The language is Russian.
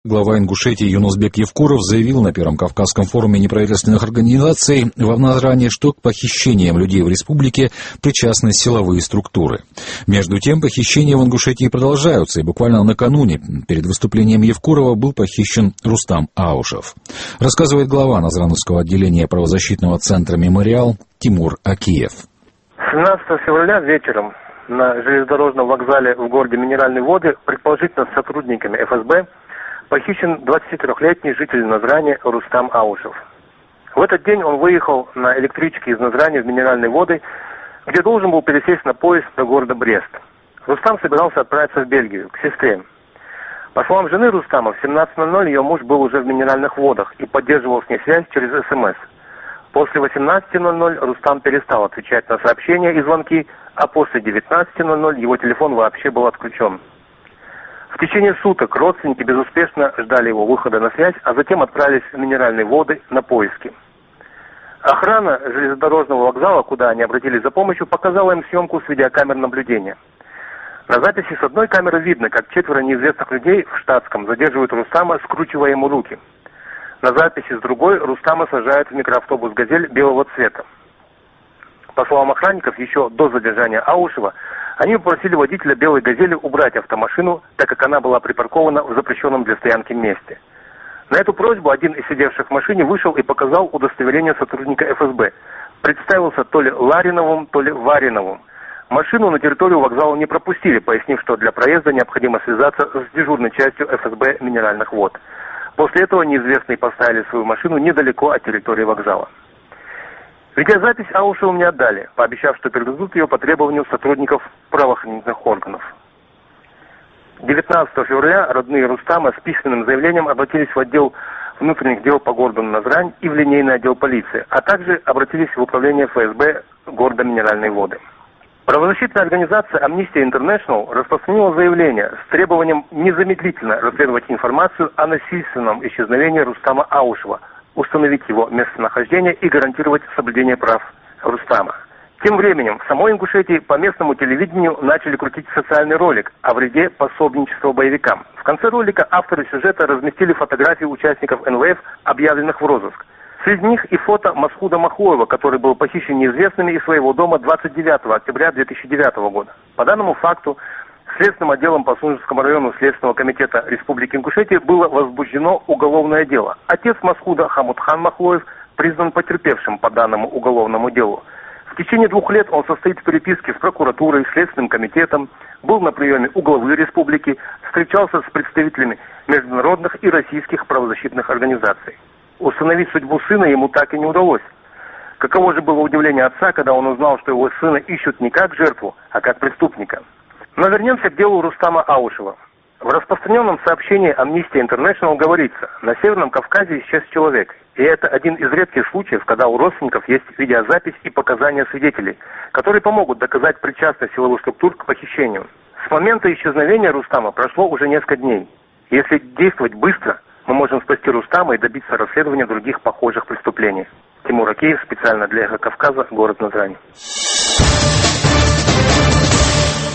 Глава Ингушетии Юнусбек Евкуров заявил на Первом Кавказском форуме неправительственных организаций в Назране, что к похищениям людей в республике причастны силовые структуры. Между тем, похищения в Ингушетии продолжаются, и буквально накануне перед выступлением Евкурова был похищен Рустам Аушев. Рассказывает глава Назрановского отделения правозащитного центра «Мемориал» Тимур Акиев. 17 февраля вечером на железнодорожном вокзале в городе Минеральные Воды, предположительно с сотрудниками ФСБ, похищен 23-летний житель Назрани Рустам Аушев. В этот день он выехал на электричке из Назрани в Минеральные Воды, где должен был пересесть на поезд до города Брест. Рустам собирался отправиться в Бельгию, к сестре. По словам жены Рустама, в 17:00 ее муж был уже в Минеральных Водах и поддерживал с ней связь через СМС. После 18:00 Рустам перестал отвечать на сообщения и звонки, а после 19:00 его телефон вообще был отключен. В течение суток родственники безуспешно ждали его выхода на связь, а затем отправились в Минеральные Воды на поиски. Охрана железнодорожного вокзала, куда они обратились за помощью, показала им съемку с видеокамер наблюдения. На записи с одной камеры видно, как 4 неизвестных людей в штатском задерживают Рустама, скручивая ему руки. На записи с другой Рустама сажают в микроавтобус «Газель» белого цвета. По словам охранников, еще до задержания Аушева, они попросили водителя белой «Газели» убрать автомашину, так как она была припаркована в запрещенном для стоянки месте. На эту просьбу один из сидевших в машине вышел и показал удостоверение сотрудника ФСБ. Представился то ли Лариновым, то ли Вариновым. Машину на территорию вокзала не пропустили, пояснив, что для проезда необходимо связаться с дежурной частью ФСБ Минеральных Вод. После этого неизвестные поставили свою машину недалеко от территории вокзала. Видеозапись Аушеву не отдали, пообещав, что передадут ее по требованию сотрудников правоохранительных органов. 19 февраля родные Рустама с письменным заявлением обратились в отдел внутренних дел по городу Назрань и в линейный отдел полиции, а также обратились в управление ФСБ города Минеральные Воды. Правозащитная организация Amnesty International распространила заявление с требованием незамедлительно расследовать информацию о насильственном исчезновении Рустама Аушева, установить его местонахождение и гарантировать соблюдение прав Рустама. Тем временем в самой Ингушетии по местному телевидению начали крутить социальный ролик о вреде пособничества боевикам. В конце ролика авторы сюжета разместили фотографии участников НВФ, объявленных в розыск. Среди них и фото Масхуда Махлоева, который был похищен неизвестными из своего дома 29 октября 2009 года. По данному факту Следственным отделом по Сунжскому району Следственного комитета Республики Ингушетия было возбуждено уголовное дело. Отец Масхуда Хамутхан Махлоев признан потерпевшим по данному уголовному делу. В течение 2 лет он состоит в переписке с прокуратурой, Следственным комитетом, был на приеме у главы республики, встречался с представителями международных и российских правозащитных организаций. Установить судьбу сына ему так и не удалось. Каково же было удивление отца, когда он узнал, что его сына ищут не как жертву, а как преступника. Но вернемся к делу Рустама Аушева. В распространенном сообщении Amnesty International говорится, на Северном Кавказе исчез человек. И это один из редких случаев, когда у родственников есть видеозапись и показания свидетелей, которые помогут доказать причастность силовых структур к похищению. С момента исчезновения Рустама прошло уже несколько дней. Если действовать быстро, мы можем спасти Рустама и добиться расследования других похожих преступлений. Тимур Акиев, специально для «Эхо Кавказа», город Назрань.